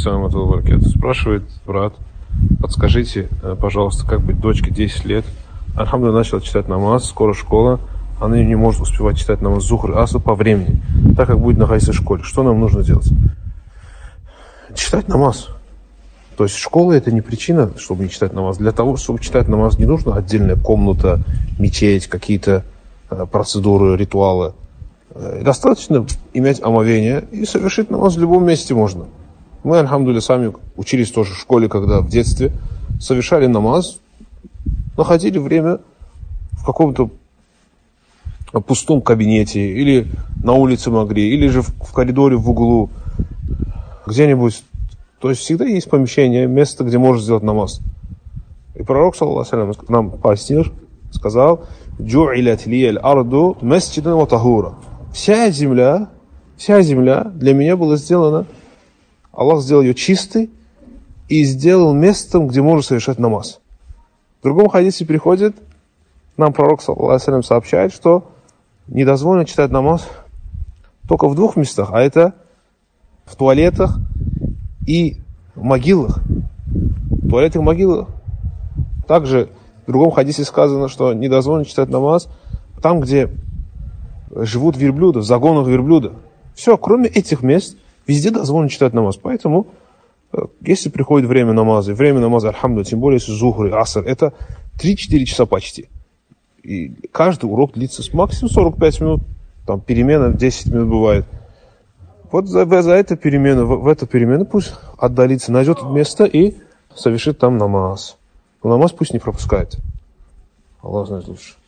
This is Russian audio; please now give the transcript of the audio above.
Спрашивает брат, подскажите, пожалуйста, как быть дочке 10 лет? Альхамдулилlah, начала читать намаз, скоро школа, она не может успевать читать намаз зухр и аср по времени, так как будет находиться в школе. Что нам нужно делать? Читать намаз. То есть школа — это не причина, чтобы не читать намаз. Для того, чтобы читать намаз, не нужна отдельная комната, мечеть, какие-то процедуры, ритуалы. Достаточно иметь омовение и совершить намаз в любом месте можно. Мы, альхамдулилlah, сами учились тоже в школе, когда в детстве совершали намаз, находили время в каком-то пустом кабинете, или на улице могли, или же в коридоре в углу, где-нибудь. То есть всегда есть помещение, место, где можно сделать намаз. И пророк, саллаллаху алейхи ва саллям, нам пояснил, сказал: «Джу'илят лияль арду масджидан ва тахура». Вся земля для меня была сделана, Аллах сделал ее чистой и сделал местом, где можно совершать намаз. В другом хадисе приходит, нам пророк, саллаллаху алейхи ва саллям, сообщает, что недозволено читать намаз только в двух местах, а это в туалетах и в могилах. В туалетах и могилах. Также в другом хадисе сказано, что недозволено читать намаз там, где живут верблюды, в загонах верблюда. Все, кроме этих мест, везде дозволено читать намаз. Поэтому, если приходит время намаза, альхамдулилlah, тем более если зухр и аср, это 3-4 часа почти. И каждый урок длится максимум 45 минут, там перемена 10 минут бывает. Вот за эту перемену, в эту перемену пусть отдалится, найдет место и совершит там намаз. Но намаз пусть не пропускает. Аллах знает лучше.